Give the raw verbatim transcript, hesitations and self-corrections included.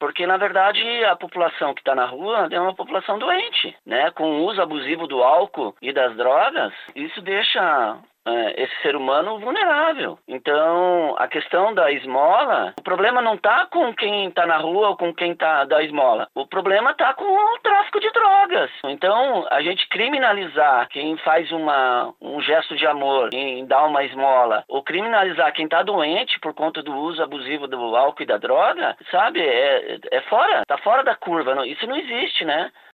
Porque, na verdade, a população que está na rua é uma população doente, né? Com o uso abusivo do álcool e das drogas, isso deixa é, esse ser humano vulnerável. Então, a questão da esmola, o problema não está com quem está na rua ou com quem está da esmola. O problema está com o tráfico de drogas. Então, a gente criminalizar quem faz uma, um gesto de amor em dar uma esmola, ou criminalizar quem está doente por conta do uso abusivo do álcool e da droga, sabe? É, é fora, tá fora da curva. Não, isso não existe, né?